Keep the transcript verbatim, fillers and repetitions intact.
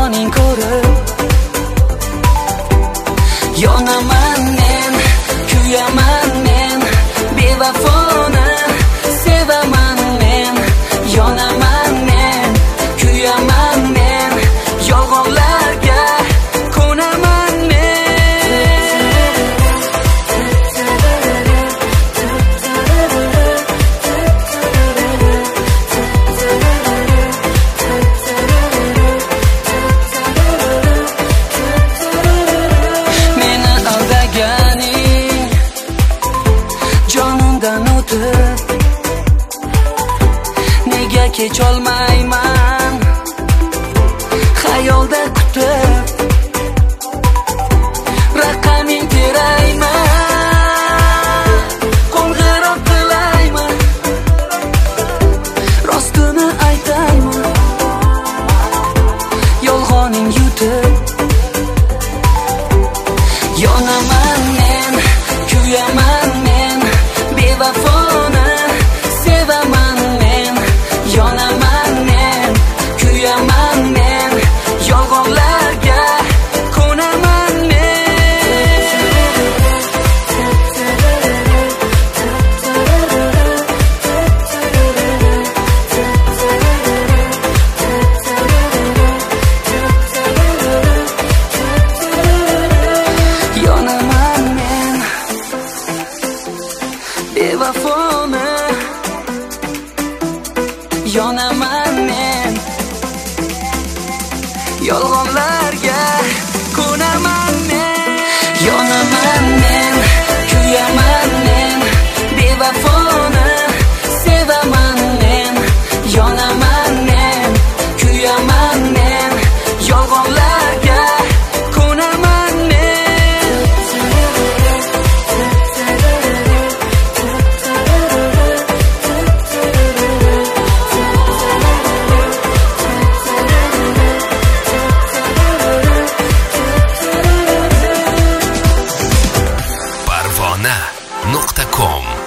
yolg'oning ko'rib yonaman men, kuyaman men, bevafoni sevaman men, yonaman men, kuyaman men, yolg'onlarga ko'naman men. Meni aldaganing jonimdan o'tib, nega kecholmayman xayolda kutib, raqaming terayman, qo'ng'iroq qilayman, rostini aytayman, yolg'oning yutib yonaman men, kuyaman men, bevafoni sevaman men, yonaman men, kuyaman men, yolg'onlarga ko'naman men. Yonaman men, bevafoni, yonaman men, yolg'onlarga ko'naman men. Yonaman men, kuyaman men, bevafoni sevaman men, yonaman men, kuyaman men, yolg'onlarga ko'naman men. parvona nuqta com